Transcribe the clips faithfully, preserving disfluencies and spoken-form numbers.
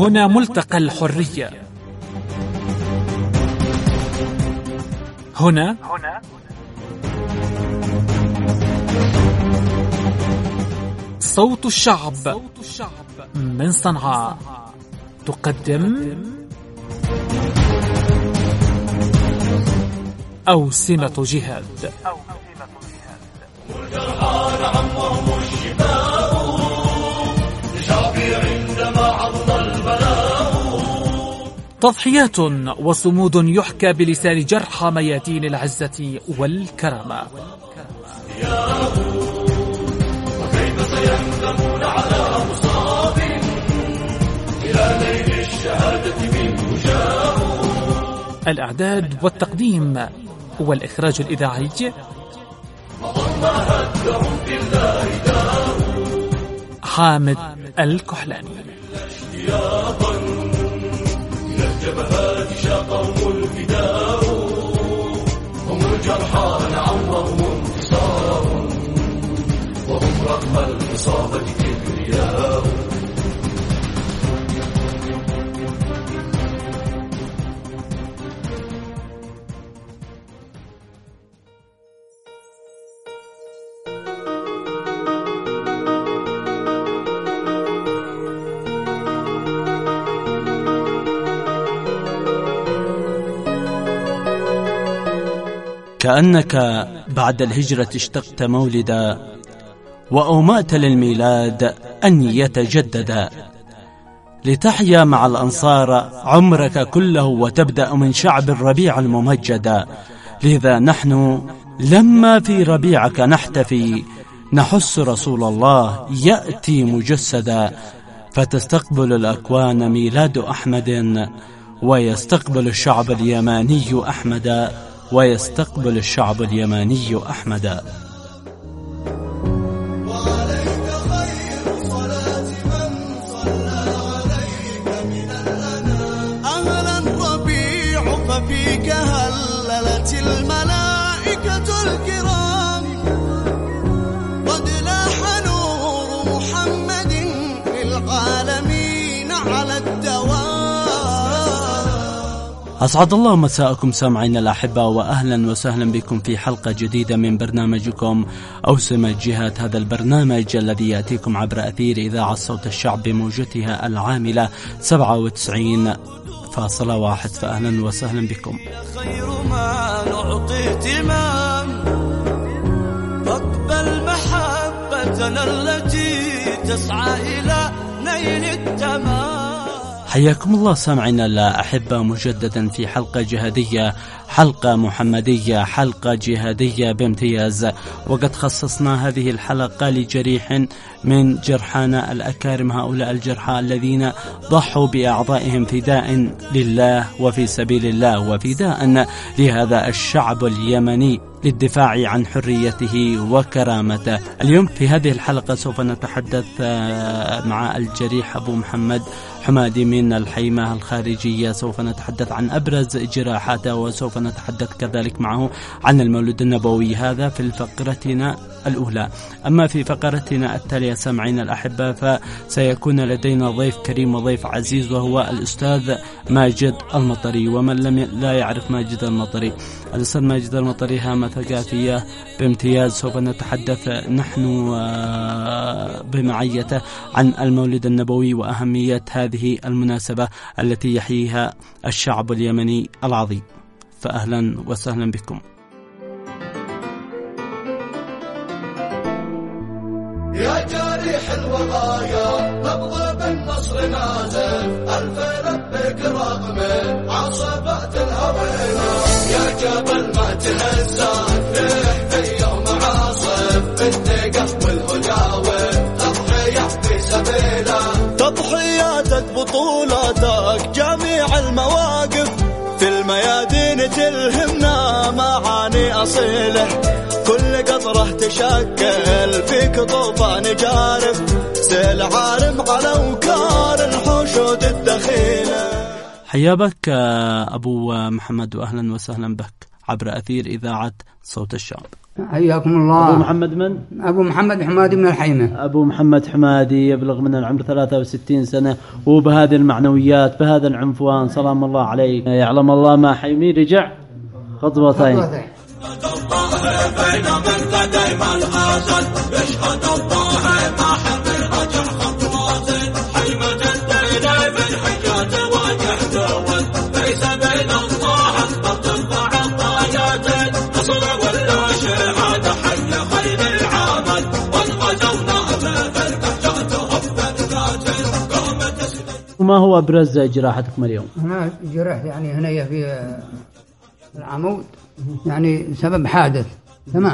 هنا ملتقى الحرية. هنا صوت الشعب من صنعاء تقدم أوسمة جهاد. تضحيات وصمود يحكى بلسان جرحى ميادين العزة والكرامة. وكيف سيندمون على مصاب إلى ليل الشهادة منه جاءوا. الإعداد والتقديم والإخراج الإذاعي حامد الكحلاني. الجبهات شاقهم الفداء، هم الجرحى نعم وهم انتصار، وهم رغم الإصابة كبرياء. كأنك بعد الهجرة اشتقت مولدا، وأومأت للميلاد أن يتجددا، لتحيا مع الأنصار عمرك كله وتبدأ من شعب الربيع الممجدا. لذا نحن لما في ربيعك نحتفي، نحس رسول الله يأتي مجسدا، فتستقبل الأكوان ميلاد أحمد، ويستقبل الشعب اليماني أحمدا، ويستقبل الشعب اليماني أحمدا. وعليك خير صلاة من صلى عليك من الأنام. أهلا الربيع ففيك هللت الملائكة الكرام، قد لاح نور محمد للعالمين على الدوام. أسعد الله مساءكم سامعين الأحبة، وأهلا وسهلا بكم في حلقة جديدة من برنامجكم أوسمة جهاد. هذا البرنامج الذي يأتيكم عبر أثير إذاعة صوت الشعب بموجتها العاملة سبعة وتسعين فاصلة واحد، فأهلا وسهلا بكم. خير ما نعطي اهتمام، فاقبل محبتنا التي تسعى إلى نيل التمام. حياكم الله سامعنا الأحبة مجددا في حلقة جهادية، حلقة محمدية، حلقة جهادية بامتياز. وقد خصصنا هذه الحلقة لجريح من جرحانا الأكارم، هؤلاء الجرحى الذين ضحوا بأعضائهم فداء لله وفي سبيل الله، وفداء لهذا الشعب اليمني للدفاع عن حريته وكرامته. اليوم في هذه الحلقة سوف نتحدث مع الجريح أبو محمد حمادي من الحيمة الخارجية، سوف نتحدث عن أبرز جراحاته، وسوف نتحدث كذلك معه عن المولد النبوي. هذا في فقرتنا الأولى. أما في فقرتنا التالية سامعين الأحبة، فسيكون لدينا ضيف كريم وضيف عزيز، وهو الأستاذ ماجد المطري. ومن لم لا يعرف ماجد المطري، الأستاذ ماجد المطري هامة ثقافية بامتياز. سوف نتحدث نحن بمعيته عن المولد النبوي وأهمية هذه المناسبة التي يحييها الشعب اليمني العظيم. فأهلا وسهلا بكم. يا جريح الوغايا نبض بالنصر نازل، ألف لبك رغم عصبات الهوينا. يا جبل ما تهزان ريح في يوم عاصف، بالثقة والهجاوة تضحية في سبيله. تضحياتك بطولاتك جميع المواقف، في الميادين تلهمنا معاني أصيلة. كل قطرة تشكل فيك طوفان جارف، سيل عارم على وكار الحشود الدخيلة. حيا بك أبو محمد، وأهلا وسهلا بك عبر أثير إذاعة صوت الشعب. حياكم الله. أبو محمد من؟ أبو محمد حمادي من الحيمة. أبو محمد حمادي يبلغ من العمر ثلاثة وستين سنة، وبهذه المعنويات بهذا العنفوان سلام الله عليه. يعلم الله ما حيمي رجع خطوتين. بين من لديم الغازل يشهد الله ما حمل رجع خطواتين. حيمة الدين بالحجات واليحتوى ليس بين الله ترفع الرايات. نصر ولا شهادة حي خير العمل والغزونا بالكهجات هبت قاتل قامت. وما هو أبرز جراحتكم اليوم؟ هنا جرحت يعني هنا في العمود يعني سبب حادث تمام،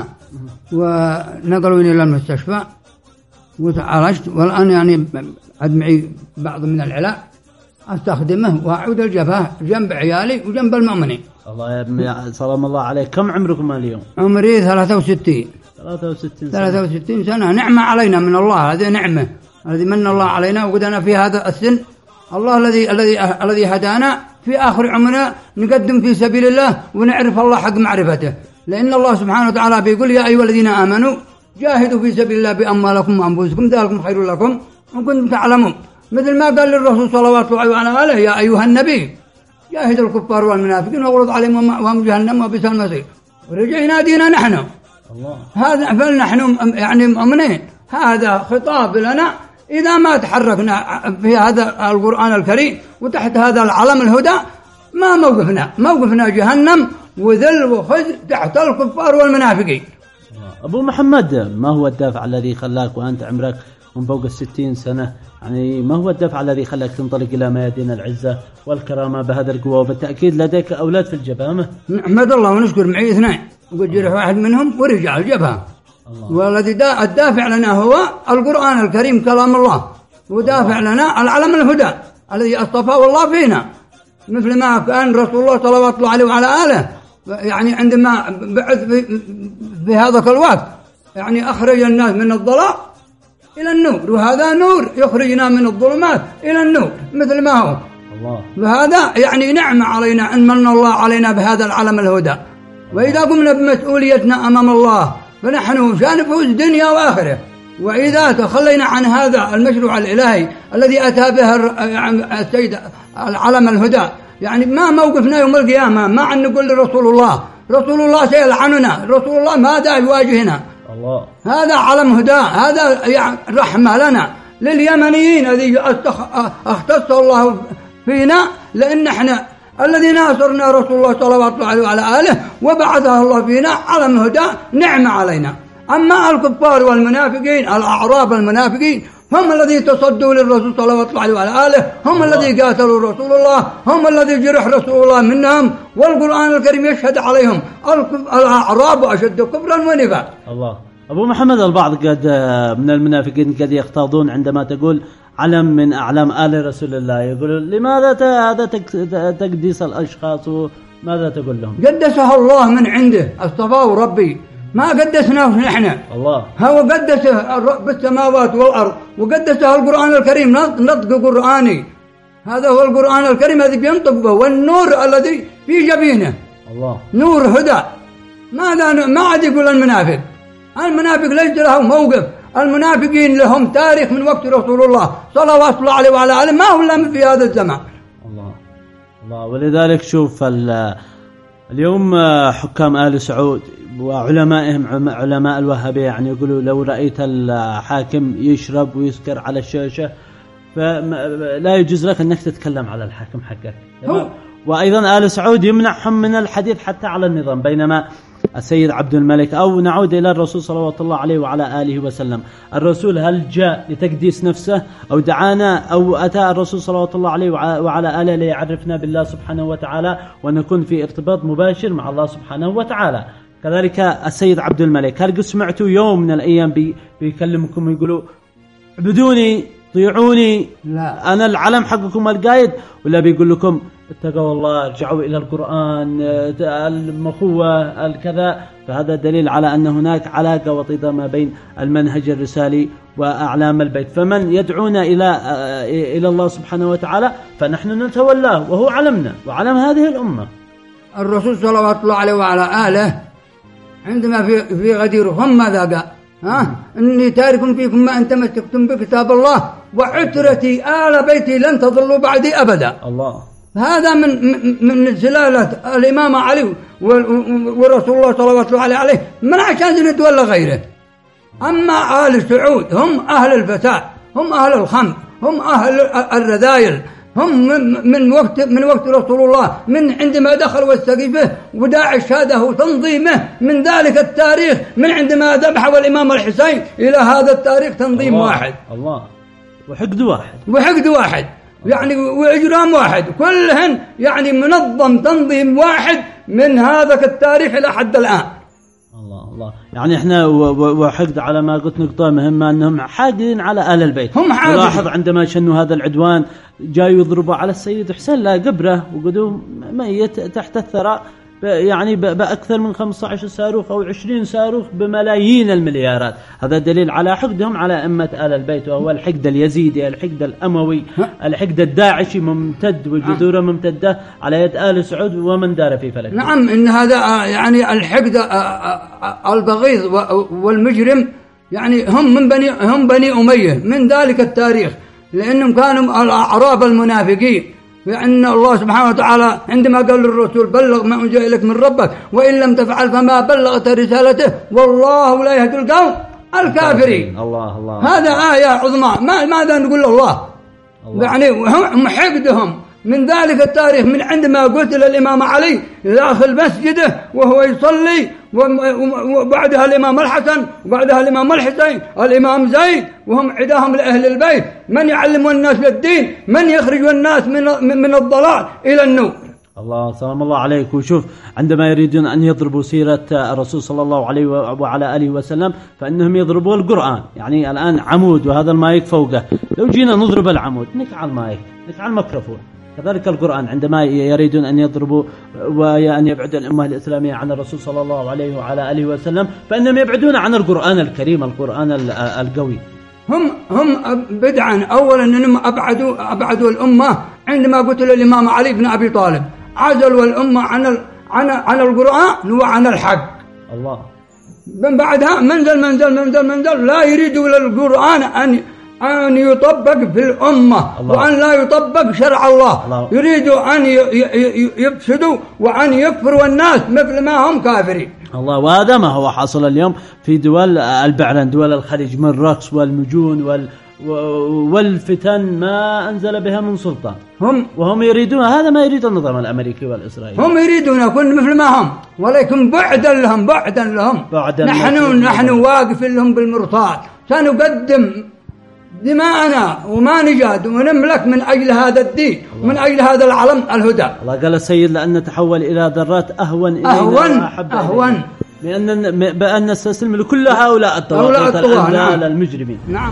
ونقلوني إلى المستشفى وتعالجت، والآن يعني عد معي بعض من العلاج أستخدمه وأعود الجبهة جنب عيالي وجنب المؤمنين. الله يا ابني سلام الله عليك. كم عمركم اليوم؟ عمري ثلاثة وستين. ثلاثة وستين سنة. ثلاثة وستين سنة. نعمة علينا من الله، هذه نعمة الذي من الله علينا وقدنا في هذا السن. الله الذي الذي الذي هدانا في آخر عمرنا نقدم في سبيل الله ونعرف الله حق معرفته، لأن الله سبحانه وتعالى بيقول يا أيها الذين آمنوا جاهدوا في سبيل الله بأموالكم وأنفسكم ذلكم خير لكم إن كنتم تعلمون. مثل ما قال للرسول صلى الله عليه وسلم يا أيها النبي جاهد الكفار والمنافقين واغلظ عليهم وهم جهنم وبئس المصير. ورجع ينادينا نحن الله. هذا فلنحن يعني مؤمنين. هذا خطاب لنا إذا ما تحركنا في هذا القرآن الكريم وتحت هذا العلم الهدى ما موقفنا موقفنا جهنم وذل وخزي تحت الكفار والمنافقين. أبو محمد، ما هو الدافع الذي خلاك وأنت عمرك من فوق الستين سنة، يعني ما هو الدافع الذي خلاك تنطلق إلى ميادين العزة والكرامة بهذا القوة؟ وبالتأكيد لديك أولاد في الجبهة. نحمد الله ونشكر، معي اثنين وقد جرح واحد منهم ورجع الجبهة. والذي الدافع لنا هو القرآن الكريم كلام الله، ودافع لنا العلم الهدى الذي اصطفاه الله فينا، مثل ما كان رسول الله صلى الله عليه وعلى آله يعني عندما بعث في, في هذا الوقت يعني أخرج الناس من الضلال إلى النور، وهذا نور يخرجنا من الظلمات إلى النور مثل ما هو الله. وهذا يعني نعمة علينا أن من الله علينا بهذا العلم الهدى. وإذا قمنا بمسؤوليتنا أمام الله فنحن سنفوز دنيا وآخرة. وإذا تخلينا عن هذا المشروع الإلهي الذي أتى به السيد العلم الهدى يعني ما موقفنا يوم القيامة، ما عن نقول لرسول الله رسول الله سيلعننا، رسول الله ماذا يواجهنا الله. هذا علم هدى، هذا يعني رحمة لنا لليمنيين الذي اختص الله فينا، لأن احنا الذي ناصرنا رسول الله صلى الله عليه وعلى آله وبعثه الله فينا علم هدى نعمة علينا. أما الكفار والمنافقين الأعراب المنافقين هم الذي تصدوا للرسول صلى الله عليه وعلى آله، هم الذي قاتلوا رسول الله، هم الذي جرح رسول الله منهم، والقرآن الكريم يشهد عليهم الأعراب أشد كفرا ونفاقا. الله. أبو محمد، البعض قد من المنافقين قد يختاضون عندما تقول علم من أعلام آل رسول الله، يقول لماذا هذا تقديس الأشخاص، وماذا تقول لهم؟ قدسه الله من عنده، اصطفاه ربي، ما قدسناه نحن الله. هو قدسه بالسماوات والأرض، وقدسه القرآن الكريم نطق قرآني، هذا هو القرآن الكريم الذي بينطق به، والنور الذي في جبينه الله نور هدى. ماذا ما عاد يقول المنافق؟ المنافق ليس له موقف، المنافقين لهم تاريخ من وقت رسول الله صلى الله عليه وعلى آله، ما هو إلا في هذا الزمان الله الله. ولذلك شوف اليوم حكام آل سعود وعلمائهم علماء الوهابية يعني يقولوا لو رأيت الحاكم يشرب ويسكر على الشاشة فلا يجوز لك أنك تتكلم على الحاكم حقك. وأيضا آل سعود يمنعهم من الحديث حتى على النظام، بينما السيد عبد الملك أو نعود إلى الرسول صلى الله عليه وعلى آله وسلم، الرسول هل جاء لتقديس نفسه أو دعانا أو أتى الرسول صلى الله عليه وعلى آله ليعرفنا بالله سبحانه وتعالى ونكون في ارتباط مباشر مع الله سبحانه وتعالى؟ كذلك السيد عبد الملك، هل سمعتوا يوم من الأيام بي بيكلمكم ويقولوا اعبدوني طيعوني لا أنا العلم حقكم القايد، ولا بيقول لكم اتقوا الله ارجعوا إلى القرآن المخوة الكذا؟ فهذا دليل على أن هناك علاقة وطيدة ما بين المنهج الرسالي وأعلام البيت. فمن يدعونا إلى إلى الله سبحانه وتعالى فنحن نتولاه، وهو علمنا وعلم هذه الأمة. الرسول صلى الله عليه وعلى آله عندما في في غدير هم ماذا قال؟ ها إني تارك فيكم ما أن تمسكتم بكتاب الله وعترتي آل بيتي لن تضلوا بعدي أبدا. الله. هذا من من سلالة الإمام علي ورسول الله صلوات الله عليه، من عشان نتولى غيره. أما آل سعود هم أهل الفساد، هم أهل الخمر، هم أهل الرذايل، هم من, من وقت من وقت رسول الله، من عندما دخل والسقيفه وداعش هذا تنظيمه، من ذلك التاريخ من عندما ذبحوا الإمام الحسين إلى هذا التاريخ تنظيم الله. واحد. الله. وحقد واحد. وحقد واحد يعني وإجرام واحد، كلهن يعني منظم تنظيم واحد من هذا التاريخ إلى حد الآن. الله الله. يعني احنا وحقد على ما قلت نقطة مهمة أنهم حاقدين على آل البيت. هم حاقدين. لاحظ عندما شنوا هذا العدوان جاء يضربوا على السيد حسين لا قبره وقدوا ميت تحت الثرى، يعني بأكثر من خمسة عشر صاروخ أو عشرين صاروخ بملايين المليارات. هذا دليل على حقدهم على أمة آل البيت، وهو الحقد اليزيدي، الحقد الأموي، الحقد الداعشي ممتد وجذوره ممتدة على يد آل سعود ومن دار في فلك. نعم، إن هذا يعني الحقد البغيض والمجرم يعني هم من بني هم بني أمية من ذلك التاريخ، لأنهم كانوا الأعراب المنافقين. لأن الله سبحانه وتعالى عندما قال للرسول بلغ ما أنزل إليك من ربك وإن لم تفعل فما بلغت رسالته والله لا يهدي القوم الكافرين. الله الله. هذا آية عظمى، ما ماذا نقول الله, الله. يعني هم حقدهم من ذلك التاريخ، من عندما قتل الإمام علي داخل مسجده وهو يصلي، وبعدها الإمام الحسن، وبعدها الإمام الحسين، الإمام زيد، وهم عداهم لأهل البيت، من يعلم الناس للدين، من يخرج الناس من من الضلال إلى النور. الله سلام الله عليك. وشوف عندما يريدون أن يضربوا سيرة الرسول صلى الله عليه وعلى آله وسلم فإنهم يضربوا القرآن. يعني الآن عمود وهذا المايك فوقه، لو جينا نضرب العمود نكع المايك، نكع الميكروفون. كذلك القرآن عندما يريدون أن يضربوا وأن يبعدوا الأمة الإسلامية عن الرسول صلى الله عليه وعلى آله وسلم فإنهم يبعدون عن القرآن الكريم، القرآن القوي. هم هم بدعا. أولا أنهم أبعدوا أبعدوا الأمة عندما قتل الإمام علي بن أبي طالب، عزلوا الأمة عن عن عن القرآن وعن الحق. الله. من بعدها منزل منزل منزل منزل لا يريدوا للقرآن أن أن يطبق في الأمة، الله. وأن لا يطبق شرع الله, الله. يريدوا أن يفسدوا وأن يكفروا الناس مثل ما هم كافرين. الله. وهذا ما هو حاصل اليوم في دول البعلان، دول الخليج، من الرقص والمجون وال والفتن ما أنزل بها من سلطان. هم وهم يريدون هذا ما يريد النظام الأمريكي والإسرائيلي. هم يريدون يكون مثل ما هم، ولكن بعدا لهم بعدا لهم بعدا نحن نحن واقف لهم بالمرصاد، سنقدم دماءنا وما نجاد ونملك من أجل هذا الدين ومن أجل هذا العلم الهدى. الله قال السيد لأن نتحول إلى ذرات أهون إلينا أهون أهون لأن بأن نستسلم لكل هؤلاء الطواغيت الأنذال المجرمين. نعم.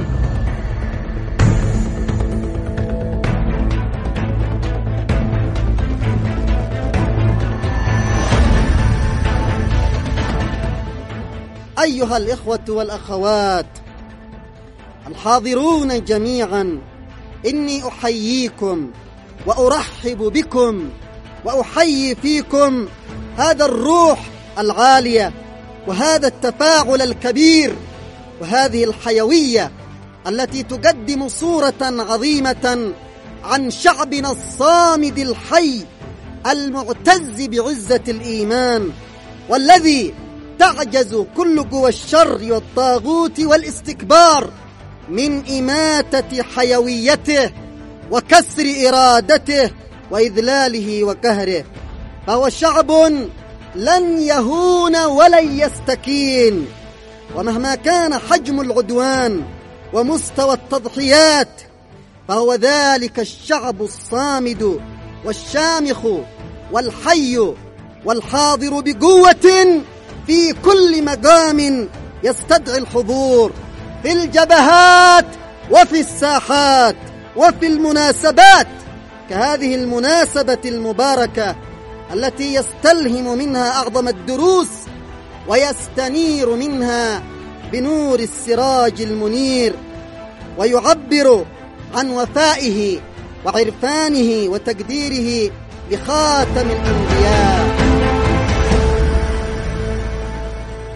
أيها الإخوة والأخوات الحاضرون جميعا، إني أحييكم وأرحب بكم وأحيي فيكم هذا الروح العالية وهذا التفاعل الكبير وهذه الحيوية التي تقدم صورة عظيمة عن شعبنا الصامد الحي المعتز بعزة الإيمان، والذي تعجز كل قوى الشر والطاغوت والاستكبار من إماتة حيويته وكسر إرادته وإذلاله وقهره. فهو شعب لن يهون ولن يستكين، ومهما كان حجم العدوان ومستوى التضحيات فهو ذلك الشعب الصامد والشامخ والحي والحاضر بقوة في كل مقام يستدعي الحضور، في الجبهات وفي الساحات وفي المناسبات كهذه المناسبة المباركة التي يستلهم منها أعظم الدروس ويستنير منها بنور السراج المنير، ويعبر عن وفائه وعرفانه وتقديره لخاتم الأنبياء.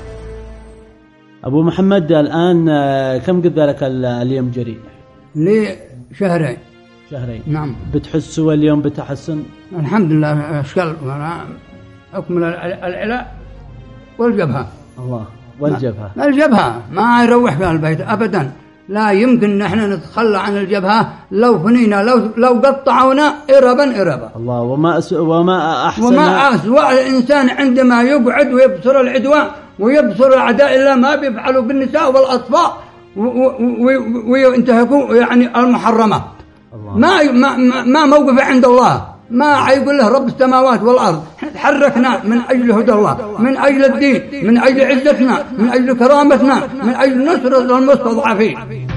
أبو محمد الآن كم قد لك اليوم جريح؟ لي شهرين. شهرين. نعم. بتحس اليوم بتحسن؟ الحمد لله. أشكال أكمل العلاء والجبهة. الله. والجبهة. الجبهة ما يروح في البيت أبدا. لا يمكن نحن نتخلى عن الجبهة. لو فنينا لو لو قطعونا إربا إربا. الله. وما أسوأ وما أحسن وما أسوأ الإنسان عندما يقعد ويبصر العدوان ويبصر أعداء الله ما بيفعلوا بالنساء والأطفال وينتهكوا يعني المحرمات. ما ما ما موقف عند الله. ما يقول له رب السماوات والأرض. تحركنا من أجل هدى الله، من أجل الدين، من أجل عزتنا، من أجل كرامتنا، من أجل نصرة المستضعفين.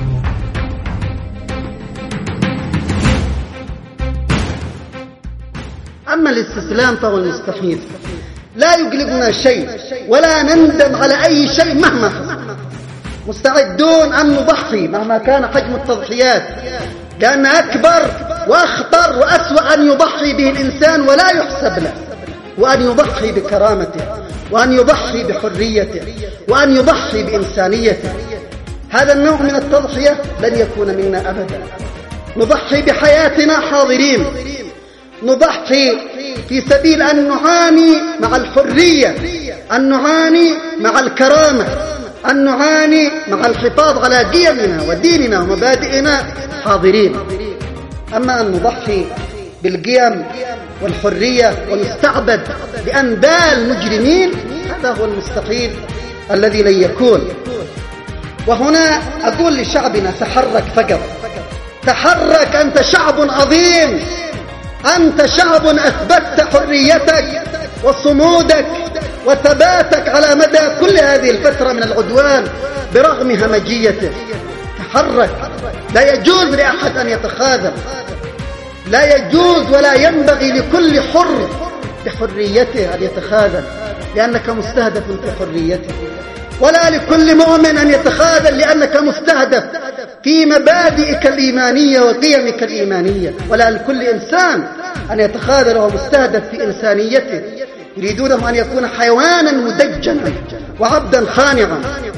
أما الاستسلام فهو المستحيل، لا يقلقنا شيء ولا نندم على أي شيء مهما حصل. مستعدون أن نضحي مهما كان حجم التضحيات، لأن أكبر وأخطر وأسوأ أن يضحي به الإنسان ولا يحسب له، وأن يضحي بكرامته، وأن يضحي بحريته، وأن يضحي بإنسانيته. هذا النوع من التضحية لن يكون منا أبدا. نضحي بحياتنا حاضرين، نضحي في سبيل أن نعاني مع الحرية، أن نعاني مع الكرامة، أن نعاني مع الحفاظ على قيمنا وديننا ومبادئنا حاضرين. أما أن نضحي بالقيم والحرية ونستعبد بأنبال مجرمين، هذا هو المستحيل الذي لن يكون. وهنا أقول لشعبنا تحرك فقط، تحرك. أنت شعب عظيم، أنت شعب أثبتت حريتك وصمودك وثباتك على مدى كل هذه الفترة من العدوان برغم همجيته. تحرك. لا يجوز لأحد أن يتخاذل، لا يجوز ولا ينبغي لكل حر بحريته أن يتخاذل، لأنك مستهدف في حريته. ولا لكل مؤمن أن يتخاذل لأنك مستهدف في مبادئك الإيمانية وقيمك الإيمانية. ولا لكل إنسان أن يتخاذل وهو مستهدف في إنسانيته. يريدونه أن يكون حيوانا مدجنا وعبدا خانعا.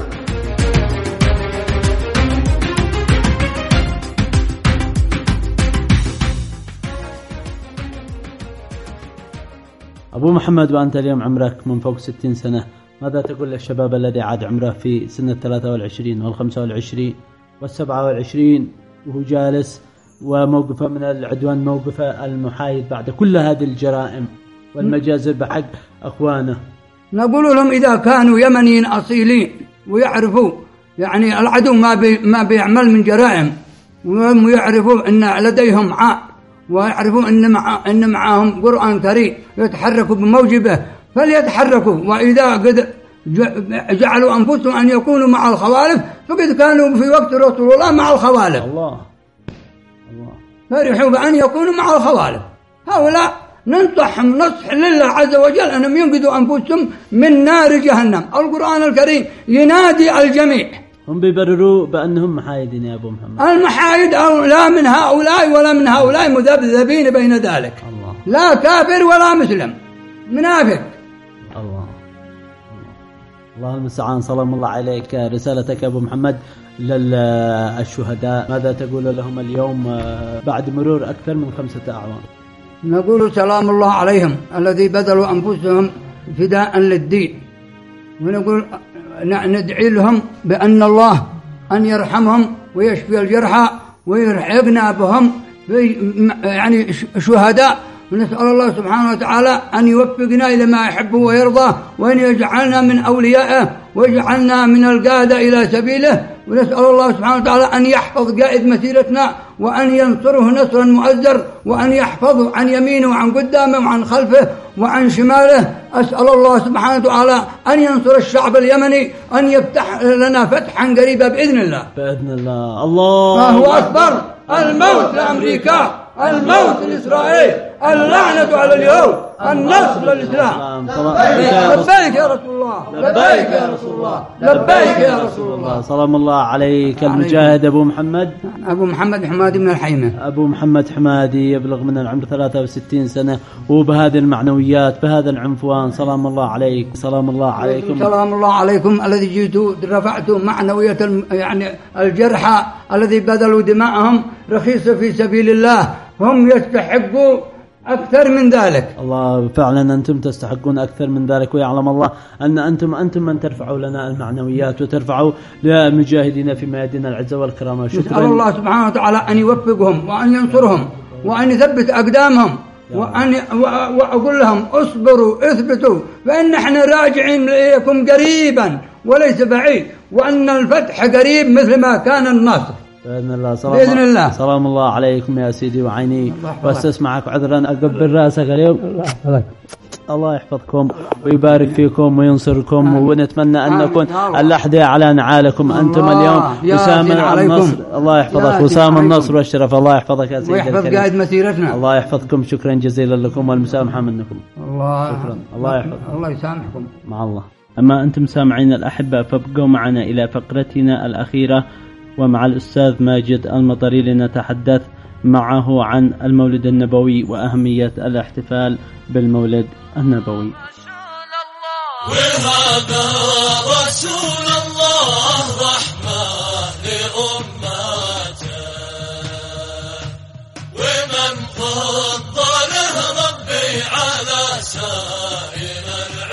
أبو محمد، وأنت اليوم عمرك من فوق ستين سنة، ماذا تقول للشباب الذي عاد عمره في سن الثلاثة والعشرين والخمسة والعشرين والسبعة والعشرين وهو جالس وموقفه من العدوان موقفه المحايد بعد كل هذه الجرائم والمجازر بحق أخوانه؟ نقول لهم إذا كانوا يمنيين أصيلين ويعرفوا يعني العدو ما بي ما بيعمل من جرائم، ويعرفوا أن لديهم عاء، ويعرفوا أن مع أن معهم قرآن كريم يتحركوا بموجبه فليتحركوا. وإذا قد جعلوا أنفسهم أن يكونوا مع الخوالف فقد كانوا في وقت رسول الله مع الخوالف. الله الله. فرحوا بأن يكونوا مع الخوالف. هؤلاء ننصحهم نصح لله عز وجل أنهم ينقذوا أنفسهم من نار جهنم. القرآن الكريم ينادي الجميع. هم بيبرروا بأنهم محايدين يا أبو محمد. المحايد لا من هؤلاء ولا من هؤلاء، مذبذبين بين ذلك. الله. لا كافر ولا مسلم، منافق. الله الله المستعان. سلام الله عليك. رسالتك يا أبو محمد للشهداء، ماذا تقول لهم اليوم بعد مرور أكثر من خمسة أعوام؟ نقول سلام الله عليهم الذي بذلوا أنفسهم فداء للدين، ونقول ندعي لهم بأن الله أن يرحمهم ويشفي الجرحى ويرحقنا بهم يعني شهداء. ونسأل الله سبحانه وتعالى أن يوفقنا إلى ما يحبه ويرضاه، وأن يجعلنا من أوليائه ويجعلنا من القادة إلى سبيله. ونسأل الله سبحانه وتعالى أن يحفظ قائد مسيرتنا وأن ينصره نصرا مؤزر، وأن يحفظه عن يمينه وعن قدامه وعن خلفه وعن شماله. أسأل الله سبحانه وتعالى أن ينصر الشعب اليمني، أن يفتح لنا فتحا قريبا بإذن الله. بإذن الله. الله ما هو أكبر. الموت لأمريكا الموت لإسرائيل، اللعنة على اليهود، النصر للإسلام. لبيك يا رسول الله، لبيك يا رسول الله، لبيك يا رسول الله. سلام الله عليك المجاهد أبو محمد. أبو محمد حمادي من الحيمة. أبو محمد حمادي يبلغ من العمر ثلاثة وستين سنة، وبهذه المعنويات بهذا العنفوان. سلام الله عليك، سلام الله عليكم. سلام الله عليكم الذي جئتوا رفعتوا معنوية يعني الجرحى الذي بذلوا دماءهم رخيصة في سبيل الله، هم يستحقوا أكثر من ذلك. الله فعلا أنتم تستحقون أكثر من ذلك، ويعلم الله أن أنتم أنتم من ترفعوا لنا المعنويات وترفعوا للمجاهدين في ميادين العزة والكرامة. شكرا. نسأل الله سبحانه وتعالى أن يوفقهم وأن ينصرهم وأن يثبت أقدامهم، وأن وأقول لهم اصبروا اثبتوا، فإن احنا راجعين إليكم قريبا وليس بعيد، وأن الفتح قريب مثل ما كان النصر بإذن الله. سلام بإذن الله. سلام الله عليكم يا سيدي وعيني، واستسمعك عذرا أقبل رأسك اليوم. الله يحفظك، الله يحفظكم ويبارك فيكم وينصركم، ونتمنى أن نكون الأحذية على نعالكم أنتم اليوم. وسام النصر، الله يحفظك، وسام النصر والشرف، الله يحفظك يا سيدي ويحفظ قائد مسيرتنا. الله يحفظكم، شكرا جزيلا لكم والمسامحة منكم. الله شكرا، الله يحفظك، الله يسامحكم مع الله. أما أنتم سامعين الأحبة، فابقوا معنا إلى فقرتنا الأخيرة، ومع الأستاذ ماجد المطري لنتحدث معه عن المولد النبوي وأهمية الاحتفال بالمولد النبوي. وهذا رسول الله رحمة لأمته، ومن فضله ربي على سائر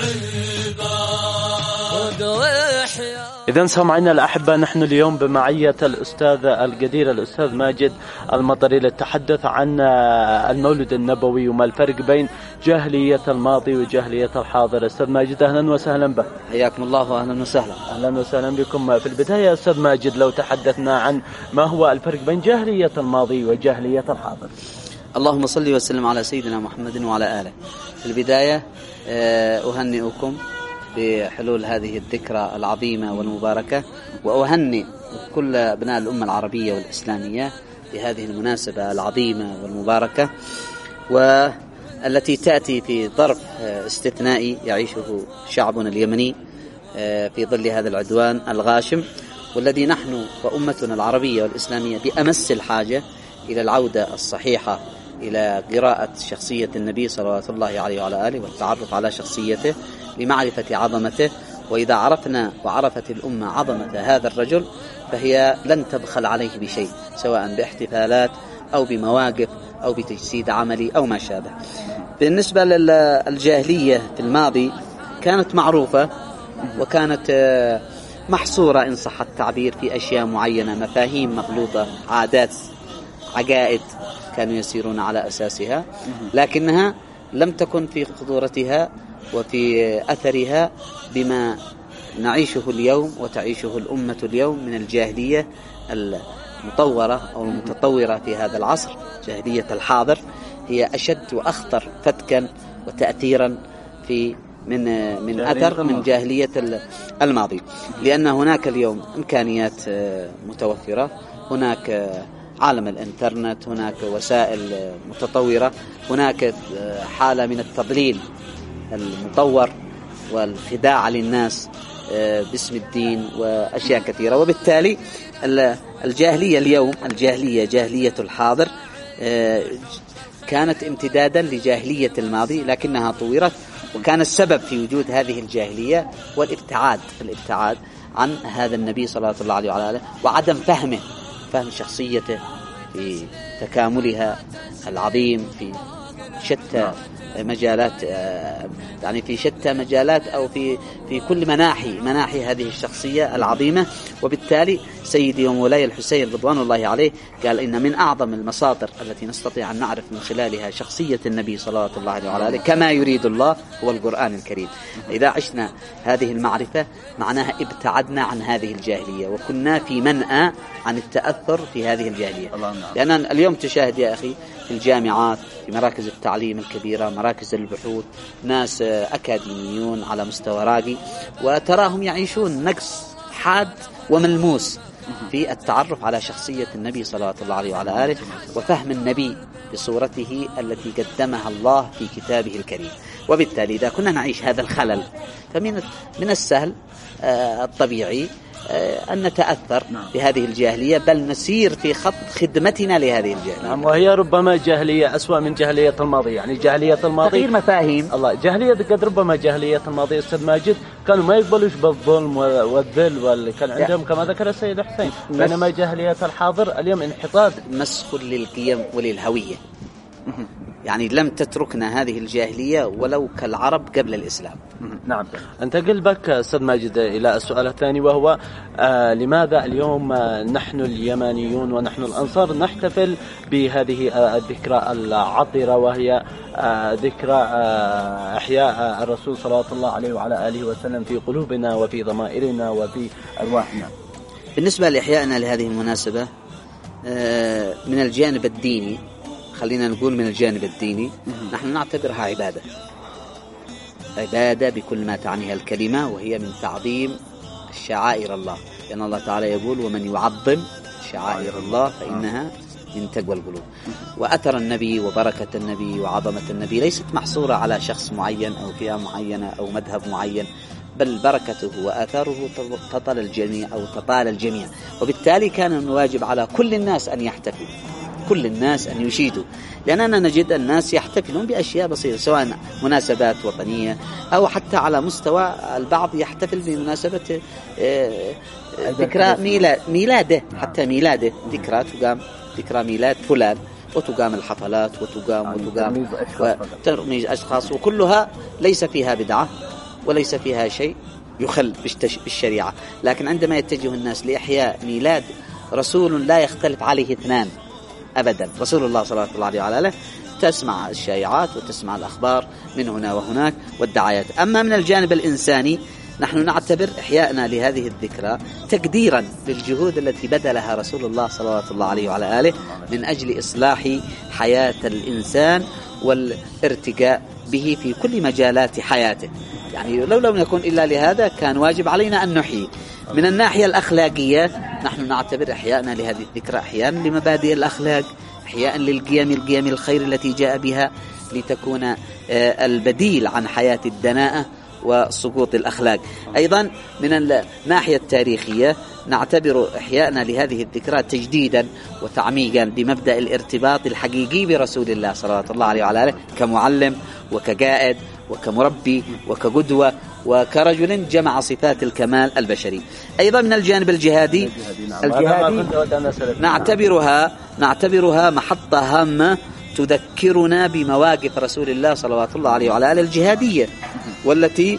العباد. إذن سامعينا الأحبة، نحن اليوم بمعية الأستاذ القدير الأستاذ ماجد المطري للتحدث عن المولد النبوي وما الفرق بين جاهلية الماضي وجاهلية الحاضر. أستاذ ماجد أهلا وسهلا بك. حياكم الله وأهلا وسهلا. أهلا وسهلا بكم. في البداية أستاذ ماجد، لو تحدثنا عن ما هو الفرق بين جاهلية الماضي وجاهلية الحاضر. اللهم صل وسلم على سيدنا محمد وعلى آله. في البداية أهنئكم بحلول هذه الذكرى العظيمة والمباركة، وأهنئ كل أبناء الأمة العربية والإسلامية بهذه المناسبة العظيمة والمباركة، والتي تأتي في ظرف استثنائي يعيشه شعبنا اليمني في ظل هذا العدوان الغاشم، والذي نحن وأمتنا العربية والإسلامية بأمس الحاجة إلى العودة الصحيحة إلى قراءة شخصية النبي صلى الله عليه وعلى آله والتعرف على شخصيته لمعرفة عظمته. وإذا عرفنا وعرفت الأمة عظمة هذا الرجل فهي لن تبخل عليه بشيء، سواء باحتفالات أو بمواقف أو بتجسيد عملي أو ما شابه. بالنسبة للجاهلية في الماضي كانت معروفة وكانت محصورة إن صح التعبير في أشياء معينة، مفاهيم مغلوطة، عادات، عقائد كانوا يسيرون على أساسها، لكنها لم تكن في خطورتها وفي أثرها بما نعيشه اليوم وتعيشه الأمة اليوم من الجاهلية المطورة أو المتطورة في هذا العصر. جاهلية الحاضر هي أشد وأخطر فتكا وتأثيرا في من من أثر من جاهلية الماضي، لأن هناك اليوم إمكانيات متوفرة، هناك عالم الإنترنت، هناك وسائل متطورة، هناك حالة من التضليل المطور والخداع للناس باسم الدين وأشياء كثيرة. وبالتالي الجاهلية اليوم، الجاهلية جاهلية الحاضر، كانت امتدادا لجاهلية الماضي، لكنها طورت، وكان السبب في وجود هذه الجاهلية والابتعاد الابتعاد عن هذا النبي صلى الله عليه وعلى آله، وعدم فهمه فهم شخصيته في تكاملها العظيم في شتى مجالات، يعني في شتى مجالات أو في في كل مناحي مناحي هذه الشخصية العظيمة. وبالتالي سيدي ومولاي الحسين رضوان الله عليه قال إن من أعظم المصادر التي نستطيع أن نعرف من خلالها شخصية النبي صلى الله عليه وعلى آله كما يريد الله هو القرآن الكريم. إذا عشنا هذه المعرفة معناها ابتعدنا عن هذه الجاهلية، وكنا في منأى عن التأثر في هذه الجاهلية. لأن اليوم تشاهد يا أخي في الجامعات، في مراكز التعليم الكبيرة، مراكز البحوث، ناس أكاديميون على مستوى راقي، وتراهم يعيشون نقص حاد وملموس في التعرف على شخصية النبي صلى الله عليه وعلى آله، وفهم النبي بصورته التي قدمها الله في كتابه الكريم. وبالتالي إذا كنا نعيش هذا الخلل فمن من السهل آه الطبيعي آه أن نتأثر بهذه الجاهلية، بل نسير في خط خدمتنا لهذه الجاهلية. نعم، وهي ربما جاهلية أسوأ من جاهلية الماضي. يعني جاهلية الماضي تغيير مفاهيم الله، جاهلية قد ربما جاهلية الماضي أستاذ ماجد كانوا ما يقبلوش بالظلم والذل واللي كان عندهم كما ذكر السيد حسين، بينما جاهلية الحاضر اليوم انحطاط، مسخ للقيم وللهوية. يعني لم تتركنا هذه الجاهلية ولو كالعرب قبل الإسلام. نعم. انتقل بك أستاذ ماجد إلى السؤال الثاني، وهو آه لماذا اليوم آه نحن اليمانيون ونحن الأنصار نحتفل بهذه آه الذكرى العطرة، وهي آه ذكرى آه إحياء آه الرسول صلى الله عليه وعلى آله وسلم في قلوبنا وفي ضمائرنا وفي أرواحنا؟ بالنسبة لإحيائنا لهذه المناسبة آه من الجانب الديني، خلينا نقول من الجانب الديني، نحن نعتبرها عبادة، عبادة بكل ما تعنيها الكلمة، وهي من تعظيم شعائر الله، لأن الله تعالى يقول ومن يعظم شعائر الله فإنها من تقوى القلوب. وأثر النبي وبركة النبي وعظمة النبي ليست محصورة على شخص معين أو فئة معينة أو مذهب معين، بل بركته وآثاره تطال الجميع أو تطال الجميع. وبالتالي كان الواجب على كل الناس أن يحتفلوا، كل الناس أن يشيدوا، لأننا نجد الناس يحتفلون بأشياء بسيطة، سواء مناسبات وطنية أو حتى على مستوى البعض يحتفل بمناسبة ذكرى ميلاد ميلاده، حتى ميلاده ذكرى تقام ذكرى ميلاد فلان، وتقام الحفلات وتقام وتقام وترميز أشخاص، وكلها ليس فيها بدعة وليس فيها شيء يخل بالشريعة. لكن عندما يتجه الناس لإحياء ميلاد رسول لا يختلف عليه اثنان أبدا، رسول الله صلى الله عليه وآله، تسمع الشائعات وتسمع الأخبار من هنا وهناك والدعايات. أما من الجانب الإنساني نحن نعتبر إحياءنا لهذه الذكرى تقديرا للجهود التي بذلها رسول الله صلى الله عليه وعلى آله من أجل إصلاح حياة الإنسان والارتقاء به في كل مجالات حياته. يعني لو لم نكن إلا لهذا كان واجب علينا أن نحيي. من الناحية الأخلاقية نحن نعتبر إحياءنا لهذه الذكرى إحياء لمبادئ الأخلاق، إحياء للقيم القيم الخير التي جاء بها لتكون البديل عن حياة الدناءة وسقوط الأخلاق. أيضا من الناحية التاريخية نعتبر إحياءنا لهذه الذكرى تجديدا وتعميقا بمبدأ الارتباط الحقيقي برسول الله صلى الله عليه وعلى آله كمعلم وكقائد وكمربي وكقدوة وكرجل جمع صفات الكمال البشري. أيضا من الجانب الجهادي الجهادي نعتبرها نعتبرها محطة هامة تذكرنا بمواقف رسول الله صلى الله عليه وعلى آله الجهادية، والتي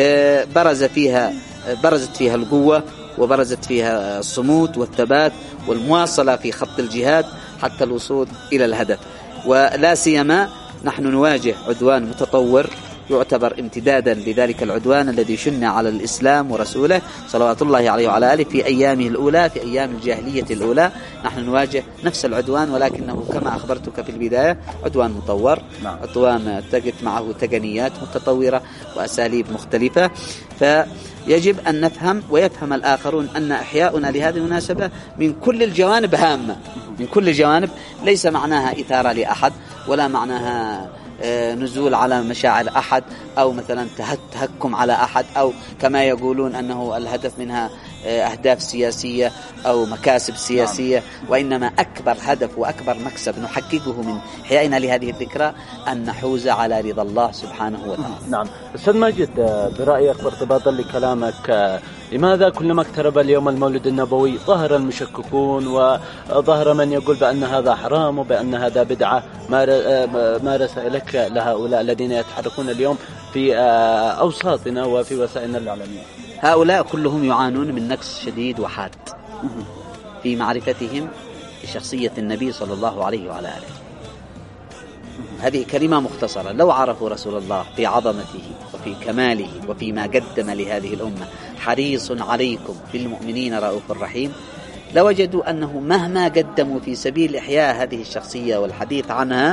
برز فيها برزت فيها القوة وبرزت فيها الصمود والثبات والمواصلة في خط الجهاد حتى الوصول إلى الهدف. ولا سيما نحن نواجه عدوان متطور يعتبر امتدادا لذلك العدوان الذي شن على الإسلام ورسوله صلوات الله عليه وعلى آله في أيامه الأولى، في أيام الجاهلية الأولى. نحن نواجه نفس العدوان، ولكنه كما أخبرتك في البداية عدوان مطور، عدوان تجد معه تقنيات متطورة وأساليب مختلفة. فيجب أن نفهم ويفهم الآخرون أن إحياؤنا لهذه المناسبة من كل الجوانب هامة، من كل الجوانب، ليس معناها إثارة لأحد ولا معناها نزول على مشاعر أحد أو مثلا تهكم على أحد، أو كما يقولون أنه الهدف منها أهداف سياسية أو مكاسب سياسية. وإنما أكبر هدف وأكبر مكسب نحققه من إحيائنا لهذه الذكرى أن نحوز على رضا الله سبحانه وتعالى. نعم. أستاذ ماجد، برأيك وارتباطا لكلامك، لماذا كلما اقترب اليوم المولد النبوي ظهر المشككون وظهر من يقول بأن هذا حرام وبأن هذا بدعة؟ ما رسائلك لهؤلاء الذين يتحركون اليوم في أوساطنا وفي وسائلنا الإعلامية؟ هؤلاء كلهم يعانون من نقص شديد وحاد في معرفتهم بشخصية النبي صلى الله عليه وعلى آله. هذه كلمة مختصرة، لو عرفوا رسول الله في عظمته وفي كماله وفيما قدم لهذه الأمة حريص عليكم بالمؤمنين رؤوف رحيم، لوجدوا أنه مهما قدموا في سبيل إحياء هذه الشخصية والحديث عنها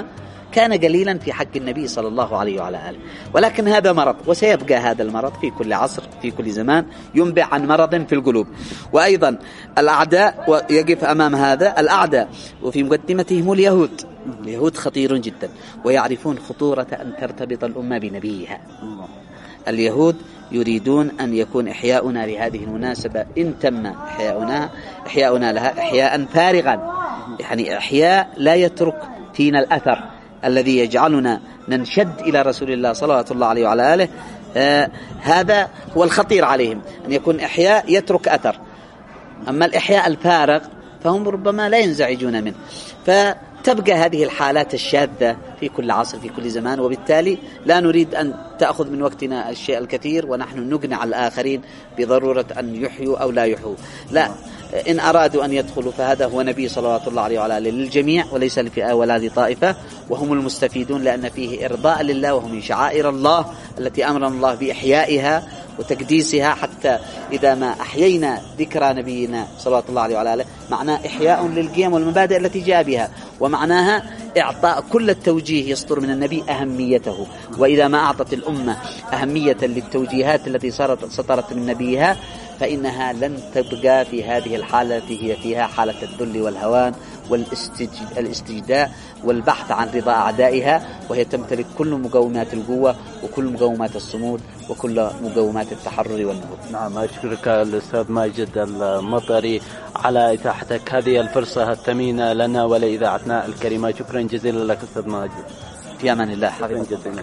كان قليلا في حق النبي صلى الله عليه وعلى آله. ولكن هذا مرض، وسيبقى هذا المرض في كل عصر في كل زمان، ينبع عن مرض في القلوب. وأيضا الأعداء يقف أمام هذا الأعداء، وفي مقدمتهم اليهود. اليهود خطير جدا، ويعرفون خطورة أن ترتبط الأمة بنبيها. اليهود يريدون أن يكون إحياؤنا لهذه المناسبة إن تم إحياؤنا إحياؤنا لها إحياء فارغا، يعني إحياء لا يترك فينا الأثر الذي يجعلنا ننشد إلى رسول الله صلى الله عليه وعلى آله. آه هذا هو الخطير عليهم، أن يكون إحياء يترك أثر. أما الإحياء الفارغ فهم ربما لا ينزعجون منه. فتبقى هذه الحالات الشاذة في كل عصر في كل زمان، وبالتالي لا نريد أن تأخذ من وقتنا الشيء الكثير ونحن نقنع الآخرين بضرورة أن يحيوا أو لا يحيوا. لا، إن أرادوا أن يدخلوا فهذا هو نبي صلوات الله عليه وعلى آله للجميع وليس لفئة ولا لطائفة، وهم المستفيدون لأن فيه إرضاء لله، وهم من شعائر الله التي أمرنا الله بإحيائها وتقديسها. حتى إذا ما أحيينا ذكرى نبينا صلوات الله عليه وعلى آله معناه إحياء للقيم والمبادئ التي جاء بها، ومعناها إعطاء كل التوجيه يصدر من النبي أهميته. وإذا ما أعطت الأمة أهمية للتوجيهات التي صارت سطرت من نبيها فإنها لن تبقى في هذه الحالة التي هي فيها حالة الذل والهوان والاستجداء والبحث عن رضا أعدائها، وهي تمتلك كل مقومات القوة وكل مقومات الصمود وكل مقومات التحرر والنهوض. نعم، أشكرك الأستاذ ماجد المطري على إتاحتك هذه الفرصة الثمينة لنا ولإذاعتنا الكريمة. شكرا جزيلا لك أستاذ ماجد. في أمان الله. شكرا جزيلا.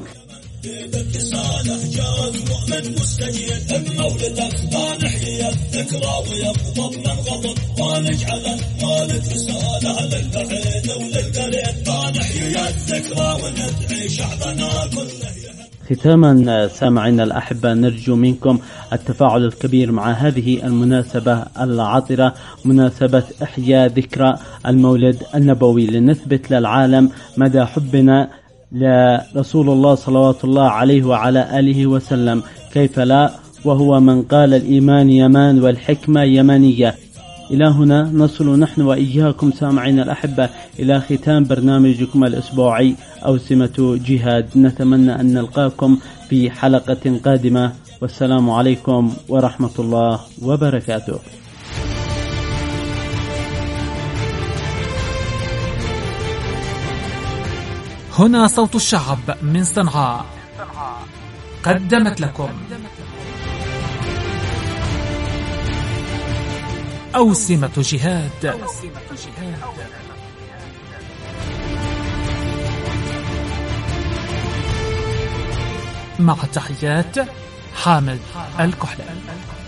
رسالة جاءت مؤمن مستجيب المولد ما نحيي الذكرى ويغضب من غضب ونجعل المولد رسالة للبعيد وللقريب ما نحيي الذكرى وندعي شعبنا كله. ختاما سامعينا الأحبة، نرجو منكم التفاعل الكبير مع هذه المناسبة العطرة، مناسبة إحياء ذكرى المولد النبوي، لنثبت للعالم مدى حبنا لرسول الله صلوات الله عليه وعلى آله وسلم. كيف لا، وهو من قال الإيمان يمان والحكمة يمانية. إلى هنا نصل نحن وإياكم سامعين الأحبة إلى ختام برنامجكم الأسبوعي أوسمة جهاد. نتمنى أن نلقاكم في حلقة قادمة، والسلام عليكم ورحمة الله وبركاته. هنا صوت الشعب من صنعاء، قدمت لكم أوسمة جهاد. مع تحيات حامد الكحلي.